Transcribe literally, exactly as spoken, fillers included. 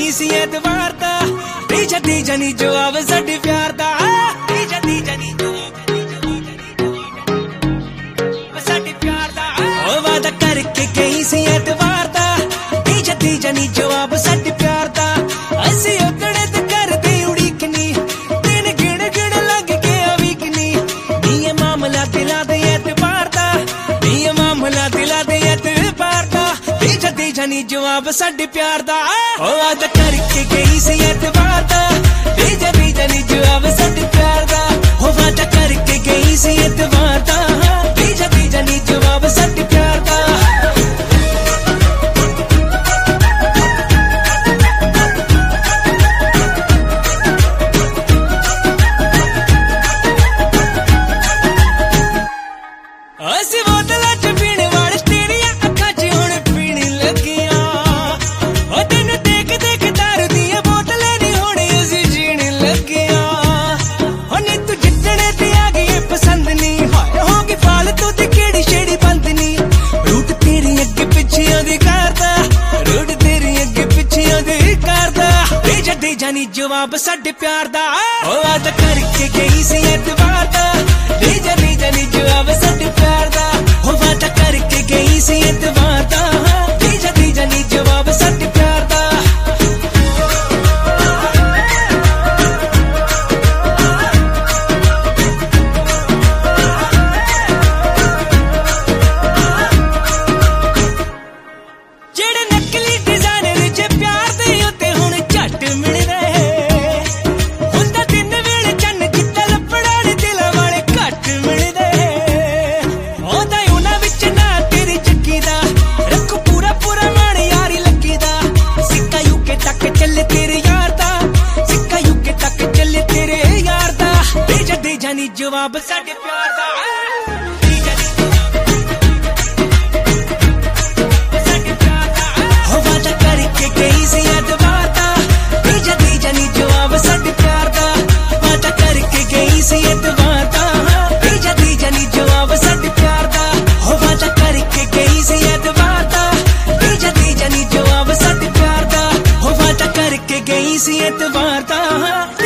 गई सी एतवार दा दी जदी जनी जवाब साडे प्यार दा दी जदी जनी साडे प्यार दा ओ वादा करके गई सी एतवार दा दी जदी जनी जवाब साडे प्यार दा असी उकड़े ते करदे उड़ीकनी दिन गिण गिण लग के अवीकनी नी ये मामला दिला दे एतवार दा नी ये मामला दिला दे एतवार दा दी जदी जनी जवाब साडे प्यार दा ओ वादा करके गई सी एतवार दा दी जदी जनी जवाब साडे प्यार दा ओ वादा करके गई सी एतवार दा दी जदी जनी जवाब साडे प्यार दा असी बोतलां च पीने वाले तेरियां अखां च हुण पीने लगियां ओ तैनू देख देख दारू दियां बोतलां नी हुण असी जीने लगियां ओ नी तू जिद्दणे ते आ गई पसंद नी हाय होगी फालतू ते केड़ी छेड़ी बंद नी रूट तेरी अगे पिछे ओदी करदा रूट तेरी अगे पिछे ओदी करदा दे जदी जानी जवाब साडे प्यार दा ओ वादा करके गई सी एतवार दा दे जदी जानी जवाब साडे प्यार दा हो वादा करके गई सी एतवार दा दी जदी जनी जवाब साडे प्यार दा जेड़े नकली डिजाइनर जे प्यार दे उत्ते हुण झट मिलदे हुंदा दिन वेले चन्न कित्ता लपड़ा नी दिलां वाले घट मिलदे ओदा उना विच ना तेरी चक्की दा रखो पूरा पूरा मान यारी लगी दा सिक्का यूके तक चले तेरे यार दा सिक्का यूके तक चले तेरे यार दा दे जदी जानी जवाब साडे प्यार दा गई सी एतवार दा दी जदी जनी जवाब साडे प्यार दा वादा करके गई सी एतवार दा दी जदी जनी जवाब साडे प्यार दा हो वादा करके गई सी एतवार दा दी जदी जनी जवाब साडे प्यार दा हो वादा करके गई सी एतवार दा।